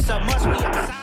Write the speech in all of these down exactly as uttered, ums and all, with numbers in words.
It's a must, we outside.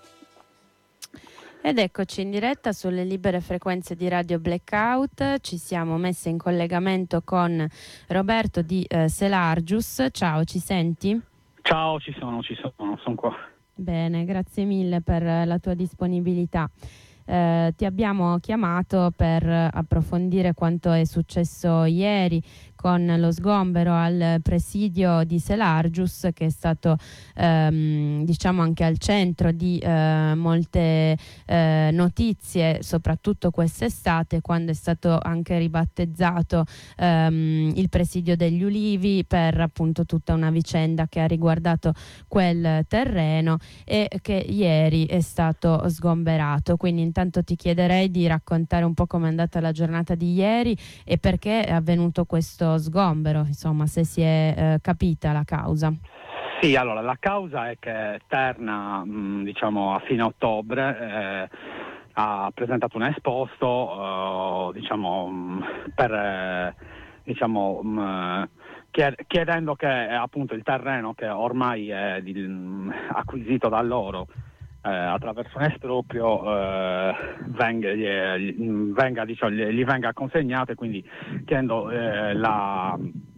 Ed eccoci in diretta sulle libere frequenze di Radio Blackout. Ci siamo messe in collegamento con Roberto di eh, Selargius. Ciao, ci senti? Ciao, ci sono, ci sono, sono qua. Bene, grazie mille per la tua disponibilità. Eh, ti abbiamo chiamato per approfondire quanto è successo ieri con lo sgombero al presidio di Selargius, che è stato ehm, diciamo anche al centro di eh, molte eh, notizie, soprattutto quest'estate, quando è stato anche ribattezzato ehm, il presidio degli Ulivi per appunto tutta una vicenda che ha riguardato quel terreno e che ieri è stato sgomberato. Quindi intanto ti chiederei di raccontare un po' com'è andata la giornata di ieri e perché è avvenuto questo sgombero, insomma, se si è eh, capita la causa. Sì, allora la causa è che Terna, mh, diciamo a fine ottobre, eh, ha presentato un esposto, eh, diciamo mh, per eh, diciamo mh, chiedendo che appunto il terreno che ormai è di, mh, acquisito da loro eh, attraverso un esproprio eh, venga, gli, venga, diciamo, gli, gli venga consegnato, e quindi chiedendo eh, la,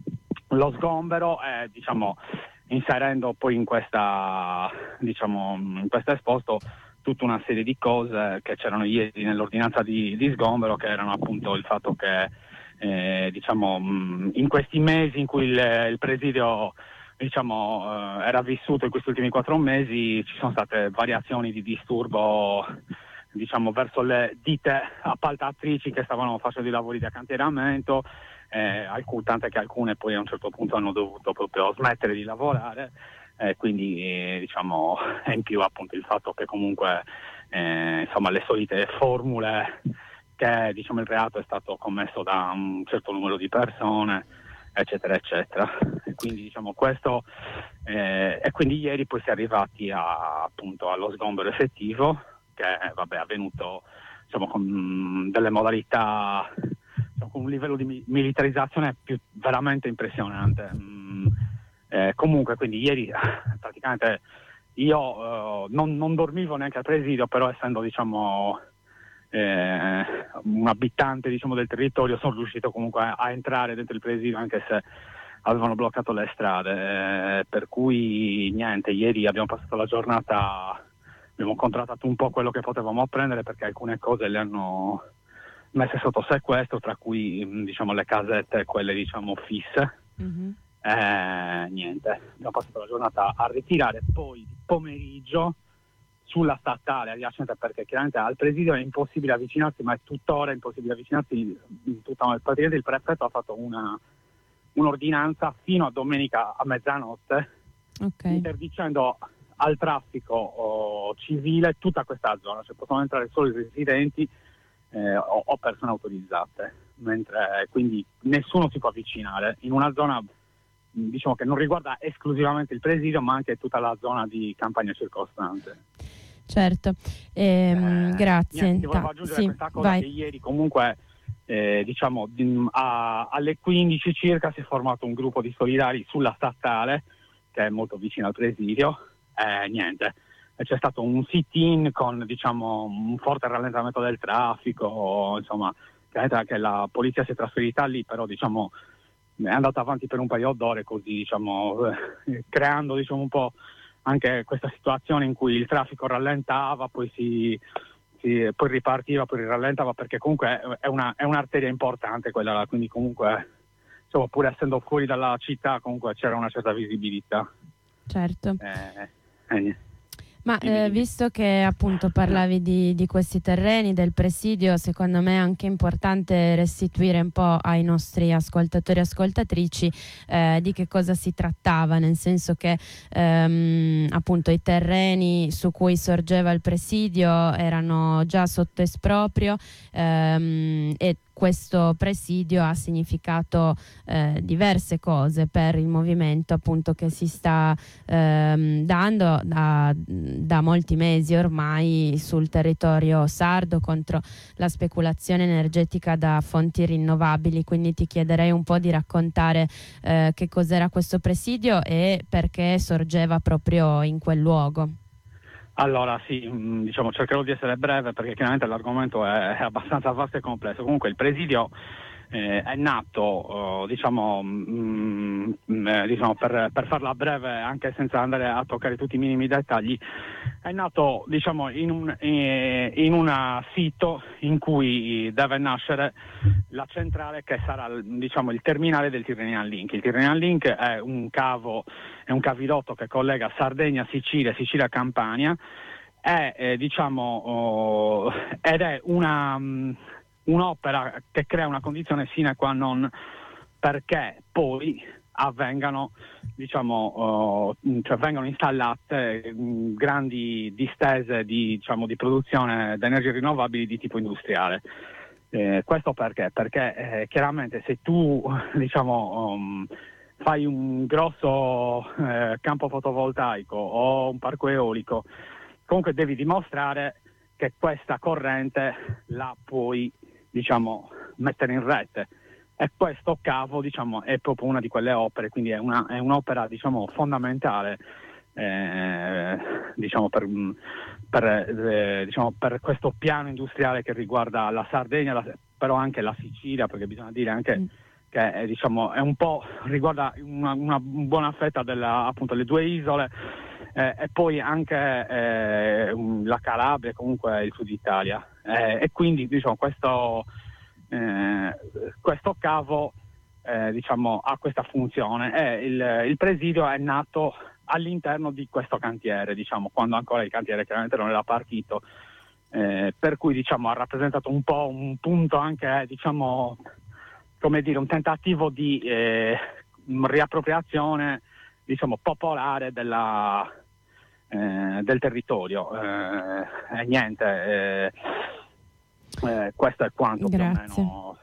lo sgombero e diciamo inserendo poi in questa diciamo in questo esposto tutta una serie di cose che c'erano ieri nell'ordinanza di, di sgombero, che erano appunto il fatto che eh, diciamo in questi mesi in cui il, il presidio diciamo eh, era vissuto, in questi ultimi quattro mesi ci sono state variazioni di disturbo diciamo verso le ditte appaltatrici che stavano facendo i lavori di accantieramento, eh, alcune, tante che alcune poi a un certo punto hanno dovuto proprio smettere di lavorare, eh, quindi eh, diciamo e in più appunto il fatto che comunque eh, insomma le solite formule che diciamo il reato è stato commesso da un certo numero di persone, eccetera eccetera, e quindi diciamo questo eh, e quindi ieri poi si è arrivati a, appunto allo sgombero effettivo, che vabbè è avvenuto diciamo con delle modalità, diciamo, con un livello di mi- militarizzazione più veramente impressionante. Mm, eh, comunque quindi ieri praticamente io eh, non, non dormivo neanche al presidio, però essendo diciamo Eh, un abitante diciamo del territorio sono riuscito comunque a, a entrare dentro il presidio, anche se avevano bloccato le strade, eh, per cui niente, ieri abbiamo passato la giornata, abbiamo contrattato un po' quello che potevamo apprendere, perché alcune cose le hanno messe sotto sequestro, tra cui diciamo le casette, quelle diciamo fisse. Mm-hmm. Eh, niente, abbiamo passato la giornata a ritirare, poi di pomeriggio sulla statale adiacente, perché chiaramente al presidio è impossibile avvicinarsi, ma è tuttora impossibile avvicinarsi in tutta, praticamente il prefetto ha fatto una un'ordinanza fino a domenica a mezzanotte, okay, interdicendo al traffico oh, civile tutta questa zona, cioè possono entrare solo i residenti eh, o, o persone autorizzate, mentre quindi nessuno si può avvicinare in una zona diciamo che non riguarda esclusivamente il presidio, ma anche tutta la zona di campagna circostante. Certo, ehm, eh, grazie. Niente, volevo aggiungere sì, questa cosa, vai. Che ieri comunque eh, diciamo di, a, alle quindici circa si è formato un gruppo di solidari sulla statale, che è molto vicino al presidio, eh, niente, c'è stato un sit-in con diciamo un forte rallentamento del traffico, insomma che la polizia si è trasferita lì, però diciamo è andata avanti per un paio d'ore così, diciamo, eh, creando diciamo un po' anche questa situazione in cui il traffico rallentava, poi si, si poi ripartiva, poi rallentava, perché comunque è una è un'arteria importante quella là, quindi comunque insomma pur essendo fuori dalla città comunque c'era una certa visibilità. Certo. Eh, eh, Ma eh, visto che appunto parlavi di, di questi terreni, del presidio, secondo me è anche importante restituire un po' ai nostri ascoltatori e ascoltatrici eh, di che cosa si trattava, nel senso che ehm, appunto i terreni su cui sorgeva il presidio erano già sotto esproprio ehm, e questo presidio ha significato eh, diverse cose per il movimento appunto che si sta ehm, dando da, da molti mesi ormai sul territorio sardo contro la speculazione energetica da fonti rinnovabili. Quindi ti chiederei un po' di raccontare eh, che cos'era questo presidio e perché sorgeva proprio in quel luogo. Allora sì, mh, diciamo cercherò di essere breve perché chiaramente l'argomento è, è abbastanza vasto e complesso. Comunque il presidio eh, è nato, eh, diciamo, mh, mh, diciamo per, per farla breve, anche senza andare a toccare tutti i minimi dettagli, è nato diciamo in un eh, in un sito in cui deve nascere la centrale che sarà diciamo il terminale del Tyrrhenian Link. Il Tyrrhenian Link è un cavo, è un cavilotto che collega Sardegna, Sicilia, Sicilia, Campania, è eh, diciamo oh, ed è una um, un'opera che crea una condizione sine qua non perché poi avvengano diciamo uh, cioè vengano installate mh, grandi distese di diciamo di produzione di energie rinnovabili di tipo industriale. Eh, questo perché? Perché eh, chiaramente se tu diciamo um, fai un grosso eh, campo fotovoltaico o un parco eolico, comunque devi dimostrare che questa corrente la puoi diciamo mettere in rete, e questo cavo diciamo è proprio una di quelle opere, quindi è, una, è un'opera diciamo fondamentale eh, diciamo per, per, eh, diciamo per questo piano industriale che riguarda la Sardegna, la, però anche la Sicilia, perché bisogna dire anche mm. che è, diciamo, è un po' riguarda una, una buona fetta della, appunto le due isole eh, e poi anche eh, la Calabria, comunque il sud Italia eh, e quindi diciamo questo eh, questo cavo eh, diciamo ha questa funzione e il, il presidio è nato all'interno di questo cantiere, diciamo quando ancora il cantiere chiaramente non era partito, eh, per cui diciamo ha rappresentato un po' un punto anche diciamo come dire un tentativo di eh, riappropriazione diciamo popolare della, eh, del territorio eh, e niente eh, eh, questo è quanto. Grazie. Più o meno.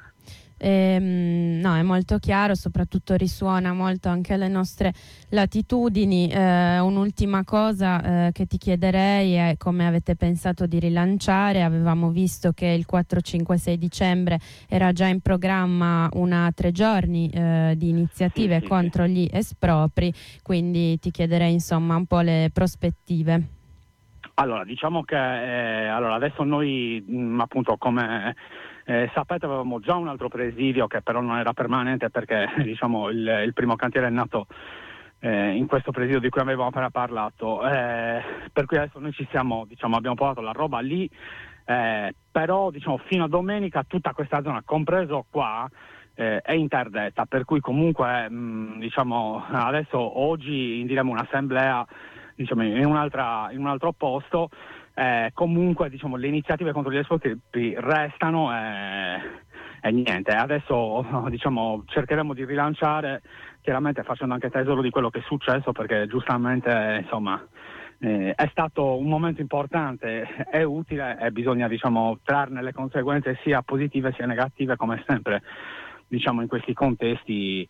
Ehm, no, è molto chiaro, soprattutto risuona molto anche alle nostre latitudini. Eh, un'ultima cosa eh, che ti chiederei è come avete pensato di rilanciare. Avevamo visto che il quattro, cinque, sei dicembre era già in programma una tre giorni eh, di iniziative sì, sì, contro sì. gli espropri, quindi ti chiederei insomma un po' le prospettive. Allora, diciamo che eh, allora adesso noi mh, appunto come eh, sapete avevamo già un altro presidio che però non era permanente perché diciamo il, il primo cantiere è nato eh, in questo presidio di cui avevamo appena parlato, eh, per cui adesso noi ci siamo, diciamo abbiamo portato la roba lì, eh, però diciamo fino a domenica tutta questa zona, compreso qua, eh, è interdetta, per cui comunque mh, diciamo adesso oggi indiremo un'assemblea diciamo in un'altra in un altro posto, eh, comunque diciamo le iniziative contro gli espropri restano e, e niente, adesso diciamo cercheremo di rilanciare chiaramente facendo anche tesoro di quello che è successo perché giustamente insomma eh, è stato un momento importante, è utile e bisogna diciamo trarne le conseguenze sia positive sia negative come sempre. Diciamo in questi contesti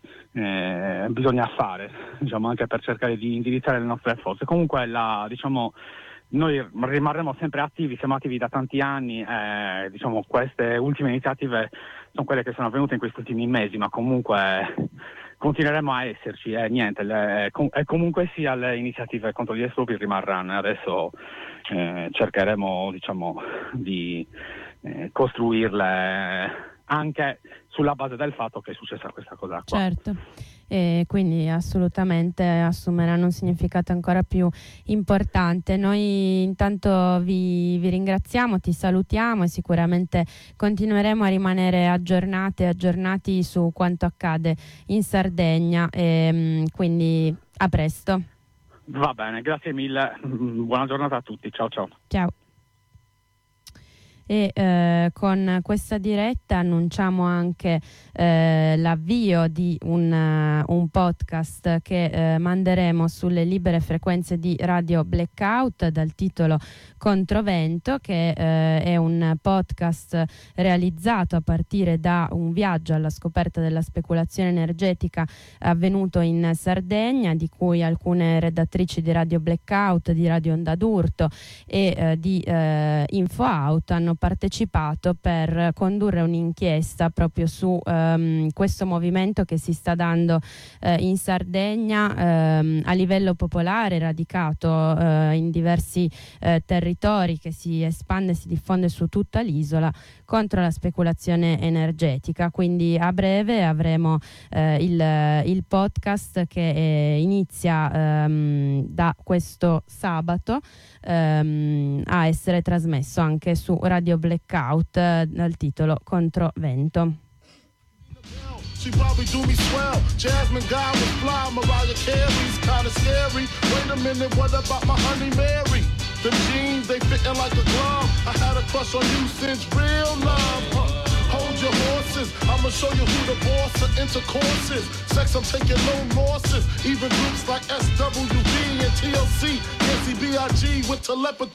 eh, bisogna fare, diciamo anche per cercare di indirizzare le nostre forze. Comunque la, diciamo, noi rimarremo sempre attivi, siamo attivi da tanti anni, eh, diciamo queste ultime iniziative sono quelle che sono avvenute in questi ultimi mesi, ma comunque continueremo a esserci e eh, niente, le, com- e comunque sia le iniziative contro gli espropri rimarranno. Adesso eh, cercheremo diciamo di eh, costruirle anche sulla base del fatto che è successa questa cosa qua. Certo, e quindi assolutamente assumeranno un significato ancora più importante. Noi intanto vi, vi ringraziamo, ti salutiamo e sicuramente continueremo a rimanere aggiornate, aggiornati su quanto accade in Sardegna e quindi a presto. Va bene, grazie mille, buona giornata a tutti, ciao ciao. Ciao. E eh, con questa diretta annunciamo anche eh, l'avvio di un, uh, un podcast che eh, manderemo sulle libere frequenze di Radio Blackout dal titolo Controvento, che eh, è un podcast realizzato a partire da un viaggio alla scoperta della speculazione energetica avvenuto in Sardegna, di cui alcune redattrici di Radio Blackout, di Radio Onda d'Urto e eh, di eh, InfoAuto hanno hanno partecipato per condurre un'inchiesta proprio su ehm, questo movimento che si sta dando eh, in Sardegna ehm, a livello popolare, radicato eh, in diversi eh, territori, che si espande e si diffonde su tutta l'isola contro la speculazione energetica. Quindi a breve avremo eh, il, il podcast che eh, inizia ehm, da questo sabato ehm, a essere trasmesso anche su Radio Blackout eh, dal titolo Controvento. She probably do me swell. Jasmine Guy was fly. Mariah Carey's kinda scary. Wait a minute, what about my honey Mary? Them jeans, they fitting like a glove. I had a crush on you since real love. Huh. Hold your horses, I'ma show you who the boss of intercourse is. Sex, I'm taking no losses. Even groups like S W V and T L C, Nancy B I G with telepathy.